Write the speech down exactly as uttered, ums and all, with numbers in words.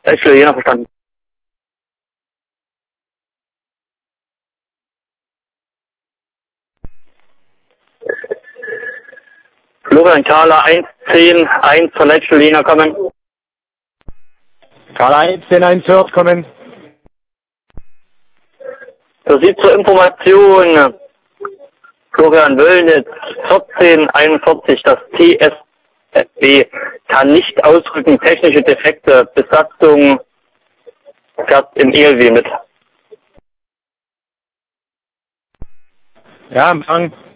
Actually, jeder verstanden. Florian Kahler eins zehn eins von Lena kommen. Kahler eins zehn eins hört kommen. Für Sie zur Information, Florian Wöllnitz vierzehn einundvierzig, das T S B kann nicht ausrücken, technische Defekte, Besatzung fährt im E L W mit. Ja, Empfang.